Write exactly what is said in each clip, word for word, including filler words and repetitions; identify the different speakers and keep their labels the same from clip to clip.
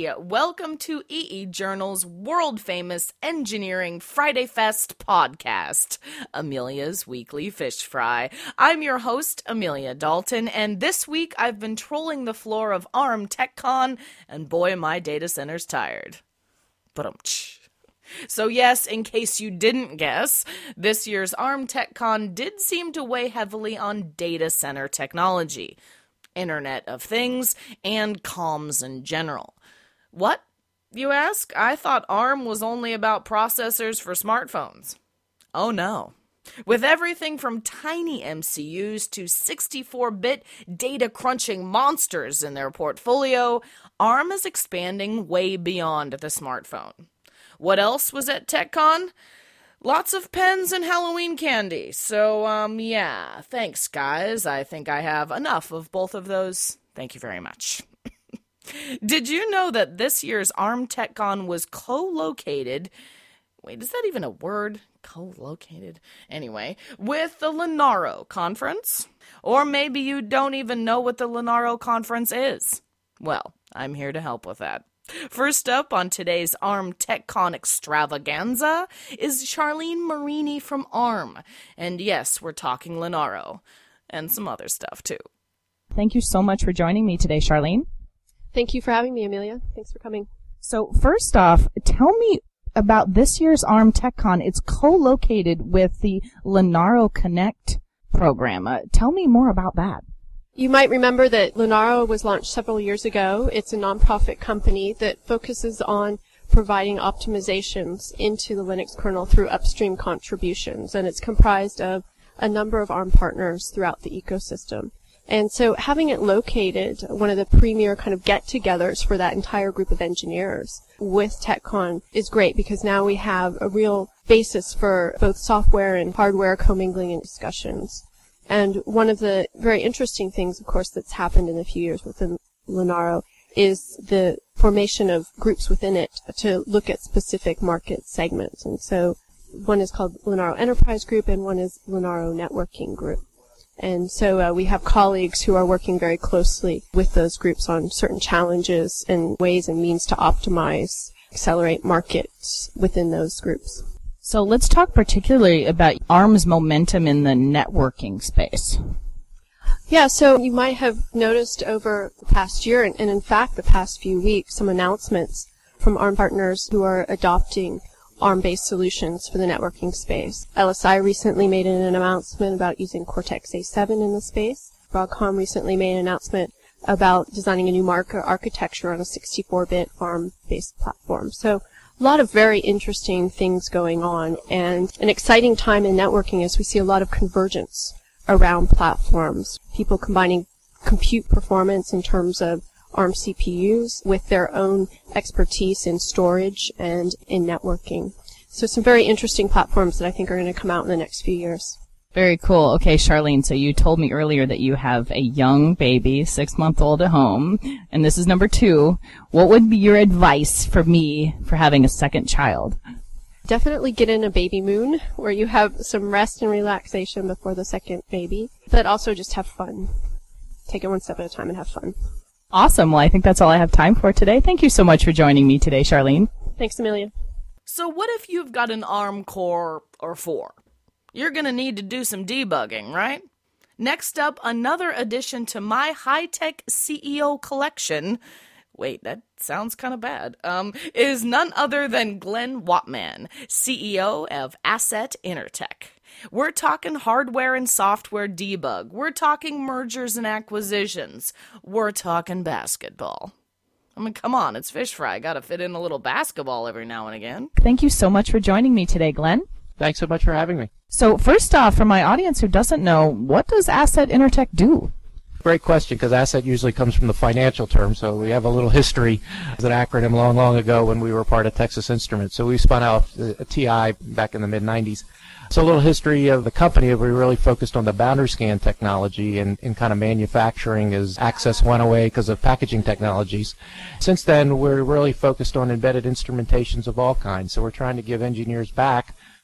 Speaker 1: everybody. Welcome to E E Journal's world-famous Engineering Friday Fest podcast, Amelia's Weekly Fish Fry. I'm your host, Amelia Dalton, and this week I've been trolling the floor of ARM TechCon, and boy, am my data center's tired. Ba-dum-tsh. So yes, in case you didn't guess, this year's ARM TechCon did seem to weigh heavily on data center technology, Internet of Things, and comms in general. What, you ask? I thought ARM was only about processors for smartphones. Oh no. With everything from tiny M C Us to sixty-four bit data-crunching monsters in their portfolio, ARM is expanding way beyond the smartphone. What else was at TechCon? Lots of pens and Halloween candy. So, um, yeah, thanks, guys. I think I have enough of both of those. Thank you very much. Did you know that this year's ARM TechCon was co-located, wait, is that even a word? Co-located? Anyway, with the Linaro Conference? Or maybe you don't even know what the Linaro Conference is. Well, I'm here to help with that. First up on today's ARM TechCon extravaganza is Charlene Marini from ARM. And yes, we're talking Linaro. And some other stuff, too.
Speaker 2: Thank you so much for joining me today, Charlene.
Speaker 3: Thank you for having me, Amelia. Thanks for coming.
Speaker 2: So first off, tell me about this year's ARM TechCon. It's co-located with the Linaro Connect program. Uh, tell me more about that.
Speaker 3: You might remember that Linaro was launched several years ago. It's a nonprofit company that focuses on providing optimizations into the Linux kernel through upstream contributions, and it's comprised of a number of ARM partners throughout the ecosystem. And so having it located, one of the premier kind of get-togethers for that entire group of engineers with TechCon is great because now we have a real basis for both software and hardware commingling and discussions. And one of the very interesting things, of course, that's happened in a few years within Linaro is the formation of groups within it to look at specific market segments. And so one is called Linaro Enterprise Group and one is Linaro Networking Group. And so uh, we have colleagues who are working very closely with those groups on certain challenges and ways and means to optimize, accelerate markets within those groups.
Speaker 2: So let's talk particularly about ARM's momentum in the networking space.
Speaker 3: Yeah, so you might have noticed over the past year, and, and in fact the past few weeks, some announcements from ARM partners who are adopting ARM-based solutions for the networking space. L S I recently made an announcement about using Cortex A seven in the space. Broadcom recently made an announcement about designing a new marker architecture on a sixty-four bit ARM-based platform. So a lot of very interesting things going on, and an exciting time in networking as we see a lot of convergence around platforms. People combining compute performance in terms of ARM C P Us with their own expertise in storage and in networking. So some very interesting platforms that I think are going to come out in the next few years.
Speaker 2: Very cool. Okay, Charlene, so you told me earlier that you have a young baby, six-month-old at home, and this is number two. What would be your advice for me for having a second child?
Speaker 3: Definitely get in a baby moon where you have some rest and relaxation before the second baby, but also just have fun. Take it one step at a time and have fun.
Speaker 2: Awesome. Well, I think that's all I have time for today. Thank you so much for joining me today, Charlene.
Speaker 3: Thanks, Amelia.
Speaker 1: So what if you've got an ARM Core or four? You're going to need to do some debugging, right? Next up, another addition to my high-tech C E O collection, wait, that sounds kind of bad, um, is none other than Glenn Wattman, C E O of Asset Intertech. We're talking hardware and software debug. We're talking mergers and acquisitions. We're talking basketball. I mean, come on, it's Fish Fry. Gotta fit in a little basketball every now and again.
Speaker 2: Thank you so much for joining me today, Glenn.
Speaker 4: Thanks so much for having me.
Speaker 2: So first off, for my audience who doesn't know, what does Asset Intertech do?
Speaker 4: Great question, because asset usually comes from the financial term, so we have a little history as an acronym long, long ago when we were part of Texas Instruments. So we spun out a T I back in the mid nineties. So a little history of the company, we really focused on the boundary scan technology and in kind of manufacturing as access went away because of packaging technologies. Since then, we're really focused on embedded instrumentations of all kinds. So we're trying to give engineers back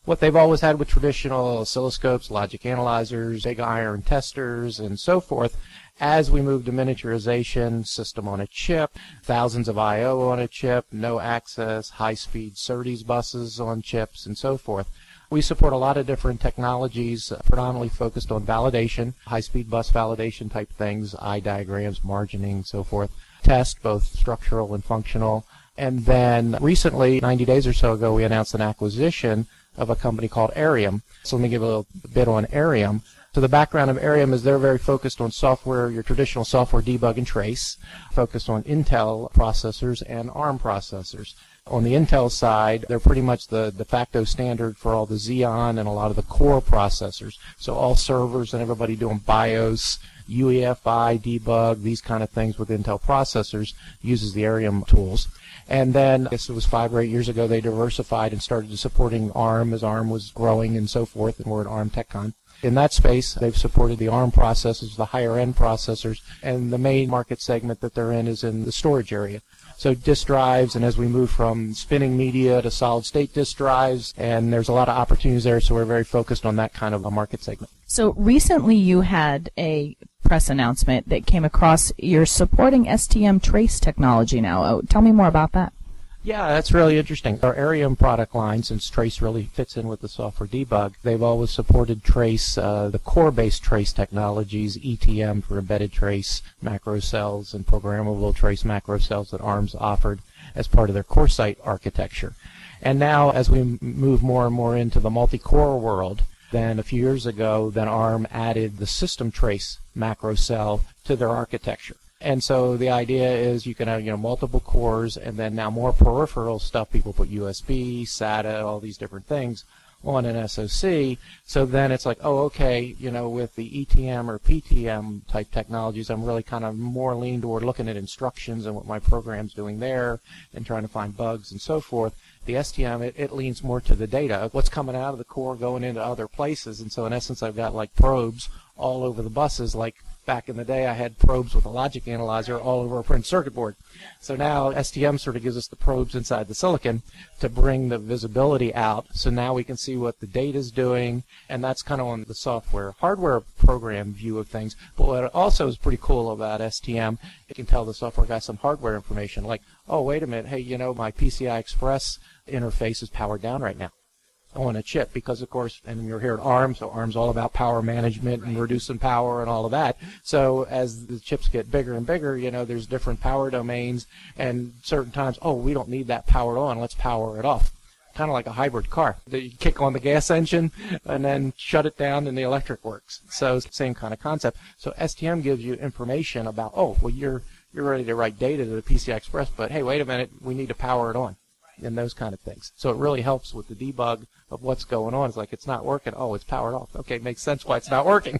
Speaker 4: what they've always had with traditional oscilloscopes, logic analyzers, big iron testers, and so forth. As we move to miniaturization, system on a chip, thousands of I O on a chip, no access, high-speed SerDes buses on chips, and so forth. We support a lot of different technologies, uh, predominantly focused on validation, high-speed bus validation type things, eye diagrams, margining, so forth. Test, both structural and functional. And then recently, ninety days or so ago, we announced an acquisition of a company called Arium. So let me give a little bit on Arium. So the background of Arium is they're very focused on software, your traditional software debug and trace, focused on Intel processors and ARM processors. On the Intel side, they're pretty much the de facto standard for all the Xeon and a lot of the core processors. So all servers and everybody doing BIOS, U E F I, debug, these kind of things with Intel processors uses the Arium tools. And then, I guess it was five or eight years ago, they diversified and started supporting ARM as ARM was growing and so forth, and we're at ARM TechCon. In that space, they've supported the ARM processors, the higher-end processors, and the main market segment that they're in is in the storage area. So disk drives, and as we move from spinning media to solid-state disk drives, and there's a lot of opportunities there, so we're very focused on that kind of a market segment.
Speaker 2: So recently you had a press announcement that came across you're supporting S T M trace technology now. Oh, tell me more about that.
Speaker 4: Yeah, that's really interesting. Our Arium product line, since Trace really fits in with the software debug, they've always supported Trace, uh, the core-based Trace technologies, E T M for embedded Trace, macro cells, and programmable Trace macro cells that ARM's offered as part of their core site architecture. And now, as we move more and more into the multi-core world, then a few years ago, then ARM added the system Trace macro cell to their architecture. And so the idea is you can have, you know, multiple cores and then now more peripheral stuff. People put U S B, SATA, all these different things on an S O C. So then it's like, oh, okay, you know, with the E T M or P T M type technologies, I'm really kind of more leaning toward looking at instructions and what my program's doing there and trying to find bugs and so forth. The S T M, it, it leans more to the data, what's coming out of the core going into other places. And so in essence, I've got like probes all over the buses. Like back in the day, I had probes with a logic analyzer all over a printed circuit board. So now S T M sort of gives us the probes inside the silicon to bring the visibility out. So now we can see what the data's doing, and that's kind of on the software hardware program view of things. But what also is pretty cool about S T M, it can tell the software guy some hardware information, like, oh, wait a minute, hey, you know, my P C I Express interface is powered down right now on a chip because, of course, and you're here at ARM, so ARM's all about power management and reducing power and all of that. So as the chips get bigger and bigger, you know, there's different power domains, and certain times, oh, we don't need that powered on, let's power it off. Kind of like a hybrid car. You kick on the gas engine and then shut it down and the electric works. So it's the same kind of concept. So S T M gives you information about, oh, well, you're you're ready to write data to the P C I Express, but hey, wait a minute, we need to power it on. And those kind of things. So it really helps with the debug of what's going on. It's like, it's not working. Oh, it's powered off. Okay, makes sense why it's not working.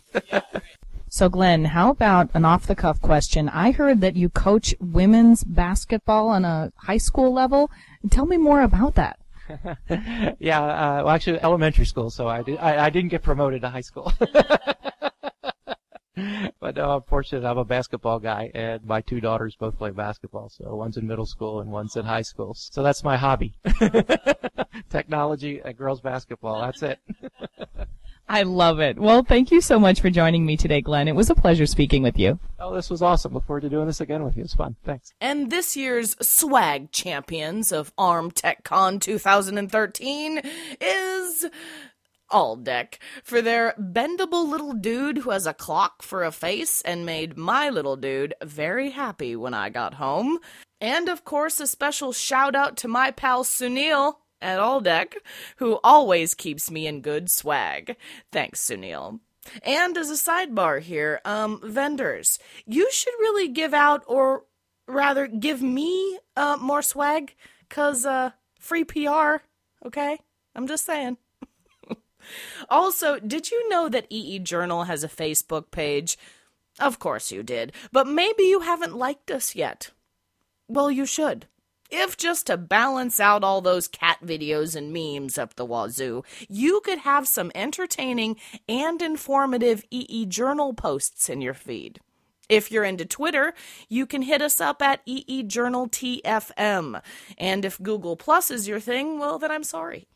Speaker 2: So, Glenn, how about an off-the-cuff question? I heard that you coach women's basketball on a high school level. Tell me more about that.
Speaker 4: yeah, uh, well, actually, elementary school, so I, did, I, I didn't get promoted to high school. But no, I'm fortunate I'm a basketball guy, and my two daughters both play basketball. So one's in middle school and one's in high school. So that's my hobby. Technology and girls basketball. That's it.
Speaker 2: I love it. Well, thank you so much for joining me today, Glenn. It was a pleasure speaking with you.
Speaker 4: Oh, this was awesome. Look forward to doing this again with you. It's fun. Thanks.
Speaker 1: And this year's swag champions of ARM TechCon two thousand thirteen is Aldec for their bendable little dude who has a clock for a face and made my little dude very happy when I got home. And of course, a special shout out to my pal Sunil at Aldec, who always keeps me in good swag. Thanks, Sunil. And as a sidebar here, um, vendors, you should really give out, or rather give me uh, more swag, cause uh, free P R, okay? I'm just saying. Also, did you know that E E Journal has a Facebook page? Of course you did, but maybe you haven't liked us yet. Well, you should. If just to balance out all those cat videos and memes up the wazoo, you could have some entertaining and informative E E Journal posts in your feed. If you're into Twitter, you can hit us up at E E Journal T F M. And if Google Plus is your thing, well, then I'm sorry.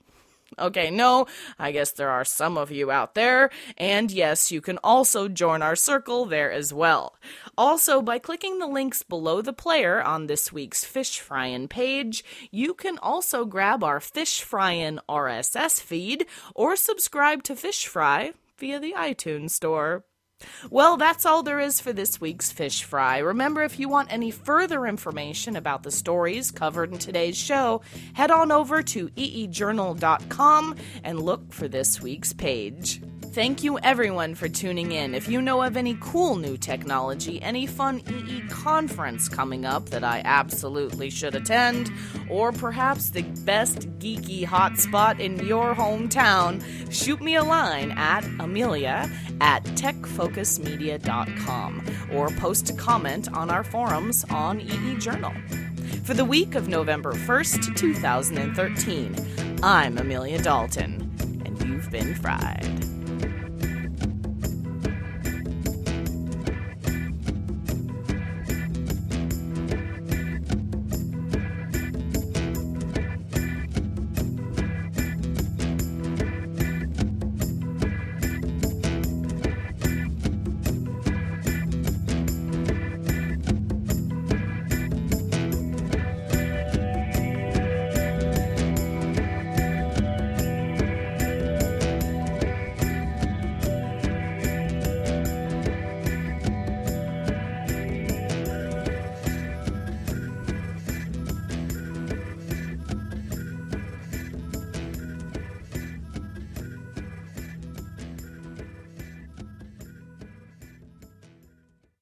Speaker 1: Okay, no, I guess there are some of you out there, and yes, you can also join our circle there as well. Also, by clicking the links below the player on this week's Fish Fryin' page, you can also grab our Fish Fryin' R S S feed or subscribe to Fish Fry via the iTunes Store. Well, that's all there is for this week's Fish Fry. Remember, if you want any further information about the stories covered in today's show, head on over to e e journal dot com and look for this week's page. Thank you everyone for tuning in. If you know of any cool new technology, any fun E E conference coming up that I absolutely should attend, or perhaps the best geeky hotspot in your hometown, shoot me a line at Amelia at tech focus media dot com or post a comment on our forums on E E Journal. For the week of November first, two thousand thirteen, I'm Amelia Dalton, and you've been fried.